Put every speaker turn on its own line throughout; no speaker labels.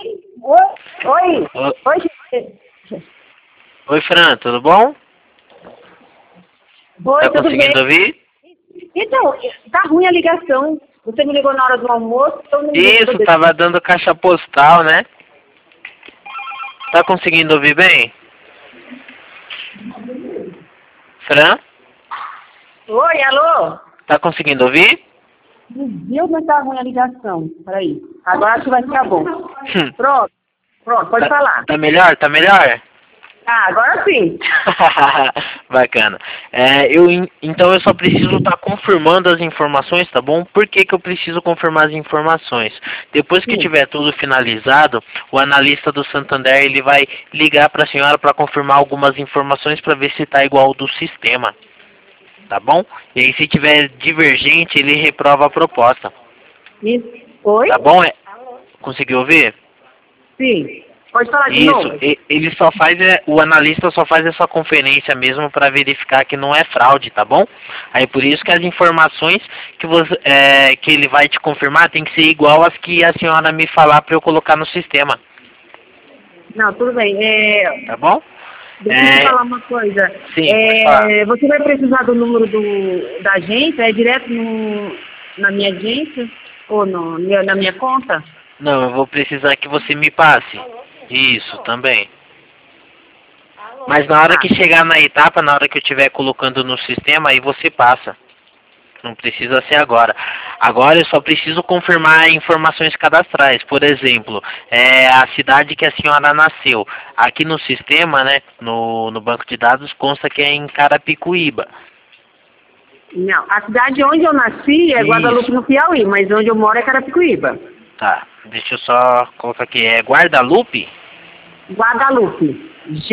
Oi.
Ô-
Oi, gente.
Oi, Fran, tudo bom?
Oi,
Tá
tudo
conseguindo
bem?
ouvir?
Então, tá ruim a ligação. Você me ligou na hora do almoço, eu não liguei pra
Isso,
poder...
tava dando caixa postal, né? Tá conseguindo ouvir bem? Fran,
Oi, alô?
tá conseguindo ouvir?
Meu Deus, mas tá ruim a ligação. Peraí. Agora acho que vai ficar bom.
Hum,
Pronto, pode falar.
Tá melhor? Tá melhor?
Ah, agora sim.
Bacana. Então eu só preciso estar confirmando as informações, tá bom? Por que que eu preciso confirmar as informações? Depois que
Sim.
tiver tudo finalizado, o analista do Santander ele vai ligar para a senhora para confirmar algumas informações para ver se está igual ao do sistema, tá bom? E aí se tiver divergente, ele reprova a proposta,
Isso. Oi?
tá bom? Conseguiu ouvir?
Sim. Pode falar de
Isso,
novo?
ele só faz, o analista só faz essa conferência mesmo para verificar que não é fraude, tá bom? Aí por isso que as informações que ele vai te confirmar tem que ser igual às que a senhora me falar para eu colocar no sistema,
Não, tudo bem.
tá bom?
Deixa eu te falar uma coisa.
Sim, pode falar.
Você vai precisar do número da agência? É direto na minha agência? Ou na minha conta?
Não, eu vou precisar que você me passe. Isso, também. Mas na hora
Tá.
que chegar na etapa, na hora que eu estiver colocando no sistema, aí você passa. Não precisa ser agora. Agora eu só preciso confirmar informações cadastrais. Por exemplo, a cidade que a senhora nasceu. Aqui no sistema, né, no banco de dados, consta que é em Carapicuíba.
Não, a cidade onde eu nasci é Guadalupe,
Isso.
no Piauí, mas onde eu moro é Carapicuíba.
Tá, deixa eu só colocar aqui. É Guadalupe?
Guadalupe.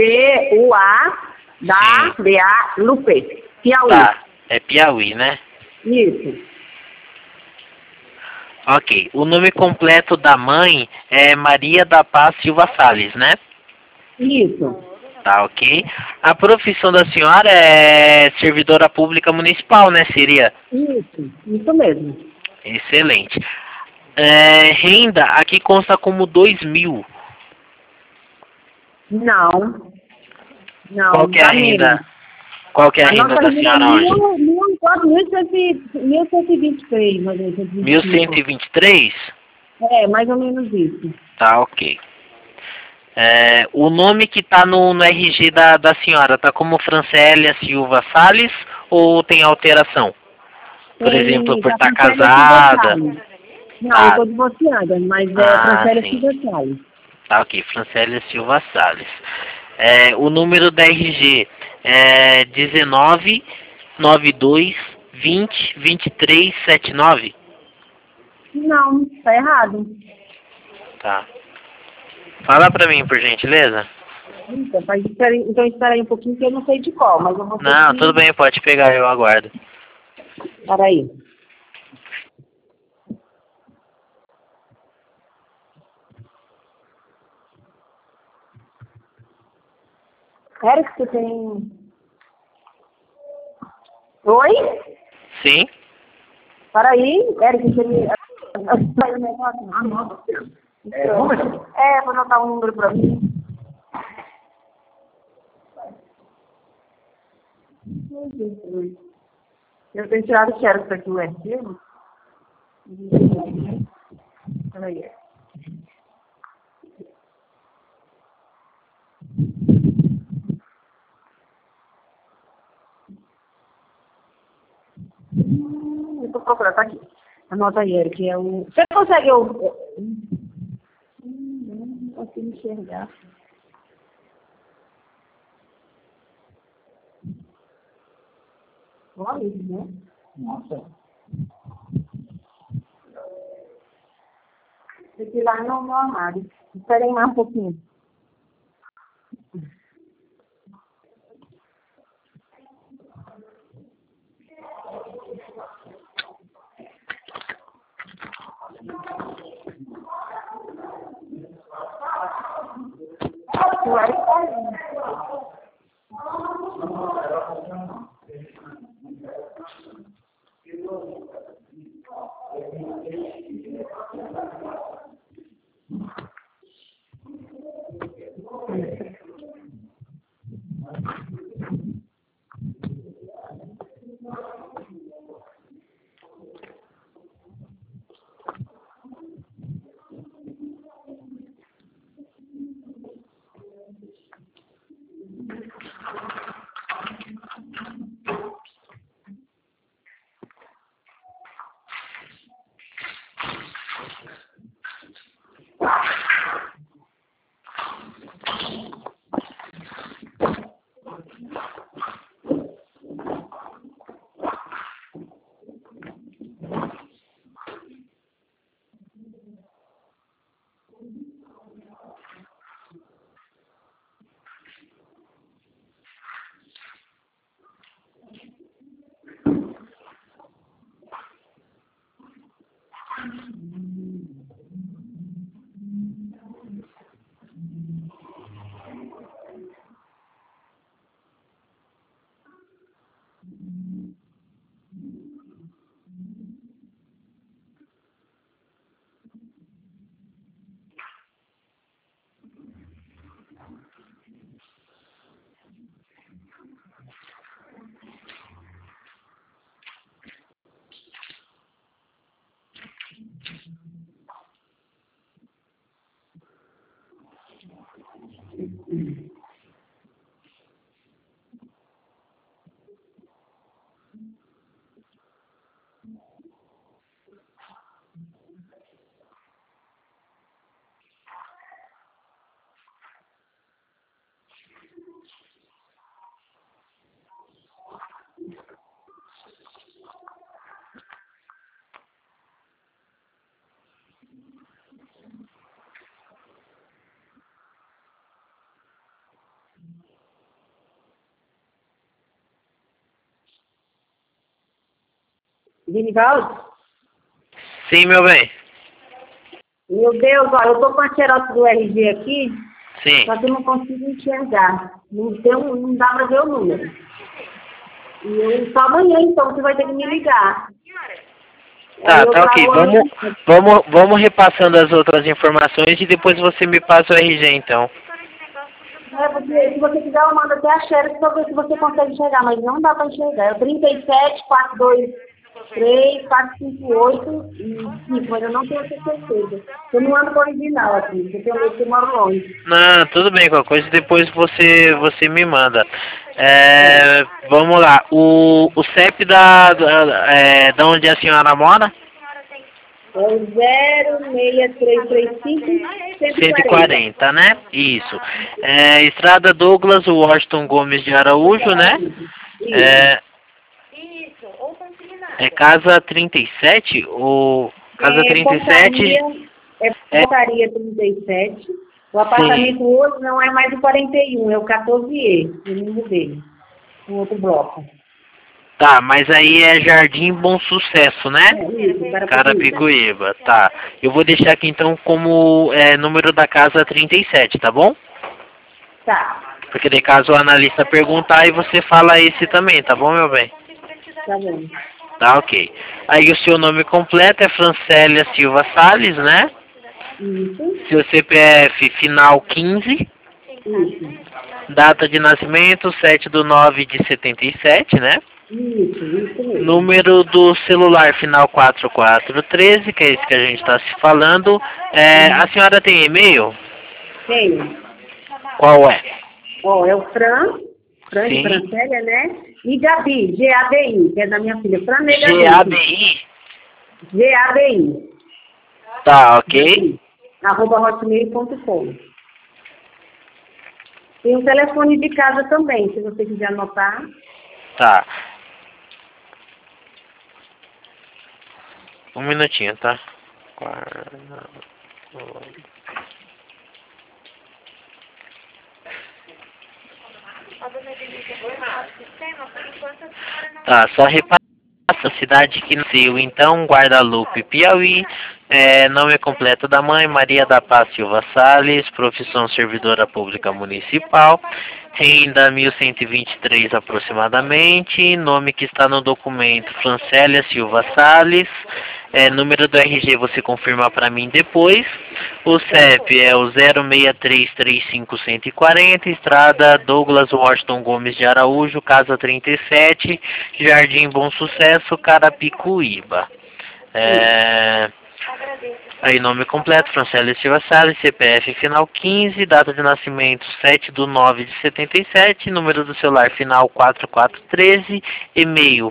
G-U-A-D-A-Lupe. Piauí.
Tá, é Piauí, né?
Isso.
Ok. O nome completo da mãe é Maria da Paz Silva Salles, né?
Isso.
Tá, ok. A profissão da senhora é servidora pública municipal, né? Seria
Isso mesmo.
excelente. Renda, aqui consta como 2.000.
Não.
Qual
Não,
que é a
dá menos.
renda? Qual que é a
A
renda
nossa
da
renda é
senhora hoje?
1.123, mais ou menos, 125.
1123?
É, mais ou menos isso.
Tá, ok. O nome que tá no RG da senhora, tá como Francélia Silva Salles ou tem alteração? Por exemplo,
Tem
por
da
estar
Francélia Silva
casada.
Salles. Não, eu
Tá,
tô divorciada, mas é
ah,
Francélia
sim.
Silva Salles.
Tá, ok. Francélia Silva Salles. O número da RG é 1992202379.
Não, tá errado.
Tá. Fala pra mim, por gentileza.
Então espera aí um pouquinho que eu não sei de qual, mas eu vou ter
Não, tudo
que...
bem, pode pegar, eu aguardo.
Espera aí. Eric, você tem... Oi?
Sim?
Para aí, Eric, você me... Vou anotar um número para mim. Eu tenho tirado o xerox aqui o arquivo. Peraí. Eu tô procurando, tá aqui. Anota aí, Eric, é o... Você consegue... Não consigo enxergar. Olha isso, né? Nossa. Esse lá no armário. Espera aí mais um pouquinho. O Eric tá aí. Genivaldo?
Sim, meu bem.
Meu Deus, ó, eu tô com a xerox do RG aqui,
Sim.
só que eu não consigo enxergar. Não dá pra ver o número. Só amanhã, então, você vai ter que me ligar.
Tá,
Aí eu
tá ok.
trago
Vamos repassando as outras informações e depois você me passa o RG, então.
porque se você quiser, eu mando até a xerox pra ver se você consegue enxergar, mas não dá pra enxergar. É 37, 423, 458 e 5, mas eu não tenho essa certeza. Eu não ando com o original aqui, porque eu moro longe.
Não, tudo bem, qualquer coisa depois você me manda. Vamos lá. O CEP da onde a senhora mora?
É o 06335 140.
140, né? Isso. Estrada Douglas Washington Gomes de Araújo, né?
Isso.
É, é casa 37 ou casa
É
37? É,
portaria 37. O
sim.
apartamento hoje não é mais o 41, é o 14E. Eu me mudei. Um outro bloco.
Tá, mas aí é Jardim Bom Sucesso, né?
Isso,
Carapicuíba, tá. Eu vou deixar aqui então como número da casa 37, tá bom?
Tá,
Porque de caso o analista perguntar e você fala esse também, tá bom, meu bem?
tá bom.
Tá, ok. Aí o seu nome completo é Francélia Silva Salles, né?
Isso,
Seu CPF final 15,
isso,
data de nascimento 7/9/77, né?
isso mesmo.
Número do celular final 4413, que é esse que a gente está se falando. A senhora tem e-mail?
Tenho.
Qual é?
Ó, é o Fran de
Sim.
Francélia, né? E Gabi, Gabi, que é da minha filha. Fran e Gabi.
GABI.
Gabi.
Tá, ok.
@hotmail.com. Tem um telefone de casa também, se você quiser anotar.
Tá. Um minutinho, tá? Tá, só repassa a cidade que nasceu, então, Guadalupe, Piauí, nome completo da mãe, Maria da Paz Silva Salles, profissão servidora pública municipal, renda 1.123 aproximadamente, nome que está no documento, Francélia Silva Salles, número do RG você confirma para mim depois, o CEP é o 06335-140, Estrada Douglas Washington Gomes de Araújo, Casa 37, Jardim Bom Sucesso, Carapicuíba. Aí nome completo, Francélia Silva Salles, CPF final 15, data de nascimento 7/9/77, número do celular final 4413, e-mail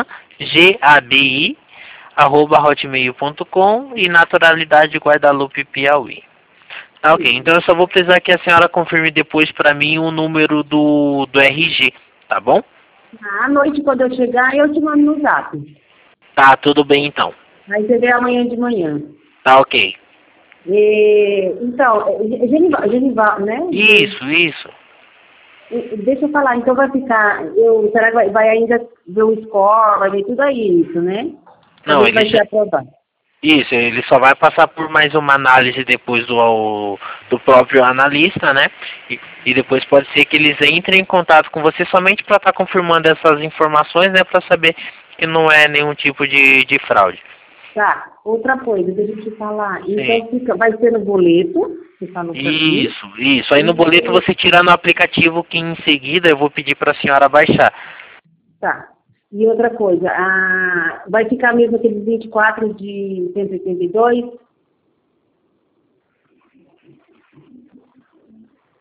frangabi@hotmail.com e naturalidade Guadalupe, Piauí. Tá, ok, então eu só vou precisar que a senhora confirme depois para mim o número do RG, tá bom?
À noite, quando eu chegar, eu te mando no zap.
Tá, tudo bem então.
Aí você vê amanhã de manhã.
Tá, ok.
Então, Genival, né?
Isso.
Deixa eu falar, então vai ficar, será que vai ainda ver o score, vai ver tudo aí, isso, né?
Não,
Vai ser aprovado.
Isso, ele só vai passar por mais uma análise depois do próprio analista, né? E depois pode ser que eles entrem em contato com você somente para estar confirmando essas informações, né? Para saber que não é nenhum tipo de fraude.
Tá, outra coisa, deixa eu te falar. Então
Sim.
vai ser no boleto, você falou pra mim.
Isso. Aí no boleto você tira no aplicativo que em seguida eu vou pedir para a senhora baixar.
Tá. E outra coisa, vai ficar mesmo aqueles 24 de 182?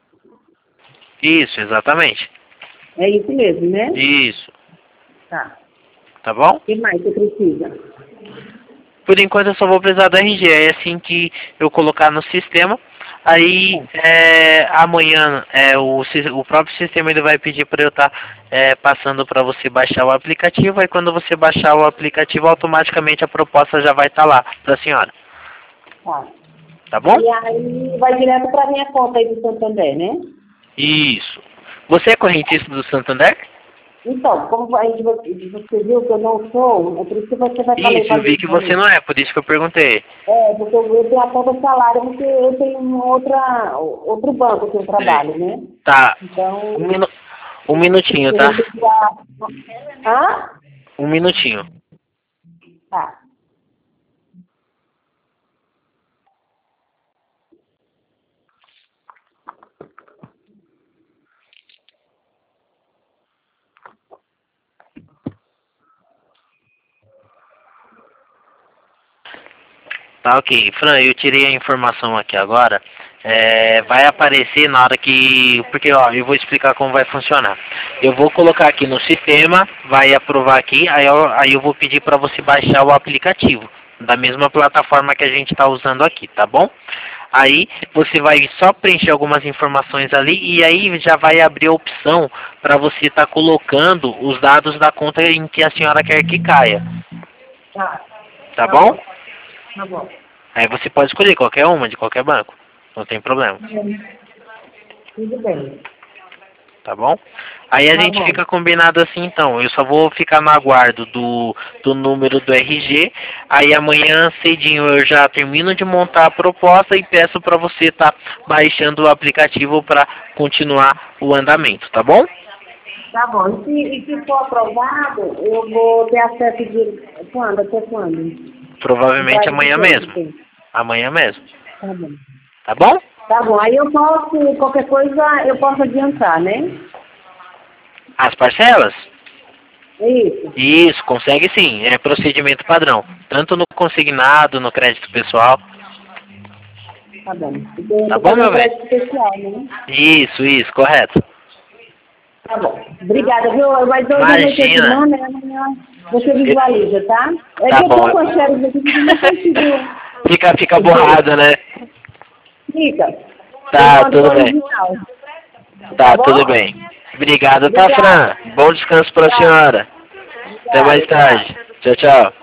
Isso, exatamente.
É isso mesmo, né?
Isso.
Tá.
Tá bom?
O que mais você precisa?
Por enquanto eu só vou precisar do RG. É assim que eu colocar no sistema. Aí amanhã o próprio sistema ele vai pedir para eu estar passando para você baixar o aplicativo. Aí quando você baixar o aplicativo, automaticamente a proposta já vai estar lá para a senhora.
Tá.
Tá bom?
E aí vai direto para minha conta aí do Santander, né?
Isso. Você é correntista do Santander?
Então, como a gente, você viu que eu não sou, é por isso que você vai falar.
Isso, eu vi que você não é, por isso que eu perguntei.
É, porque eu tenho a conta salário, porque eu tenho outro banco que eu trabalho, né?
Tá.
Então...
Um minutinho, tá?
Hã?
Um minutinho.
Tá.
Tá, ok. Fran, eu tirei a informação aqui agora. Vai aparecer na hora que... Porque, ó, eu vou explicar como vai funcionar. Eu vou colocar aqui no sistema, vai aprovar aqui, aí eu vou pedir para você baixar o aplicativo, da mesma plataforma que a gente está usando aqui, tá bom? Aí você vai só preencher algumas informações ali e aí já vai abrir a opção para você estar colocando os dados da conta em que a senhora quer que caia. Tá bom?
Tá bom.
Aí você pode escolher qualquer uma, de qualquer banco. Não tem problema.
Tudo bem.
Tá bom? Aí a gente fica combinado assim então. Eu só vou ficar no aguardo do número do RG. Aí amanhã cedinho eu já termino de montar a proposta e peço para você estar baixando o aplicativo para continuar o andamento, tá bom?
Tá bom. E se for aprovado, eu vou ter acesso de quando? Até quando?
Provavelmente amanhã mesmo. Amanhã mesmo.
Tá bom.
Tá bom?
Tá bom. Aí eu posso, qualquer coisa, eu posso adiantar, né?
As parcelas?
Isso.
Isso, consegue sim. É procedimento padrão. Tanto no consignado, no crédito pessoal.
Tá bom.
Tá bom, meu velho?
Especial, né?
Isso, correto.
Tá bom. Obrigada, viu? Vai dois
Imagina.
semana, amanhã você visualiza, tá? É
Tá
que eu
bom.
tô com as férias aqui, que eu não consigo.
Fica borrado, né?
Fica.
Tá,
Eu
tudo
mando
bem.
original.
Tá,
bom?
tudo bem. Obrigado, tá, Fran? Bom descanso pra senhora. Até mais tarde. Tchau, tchau.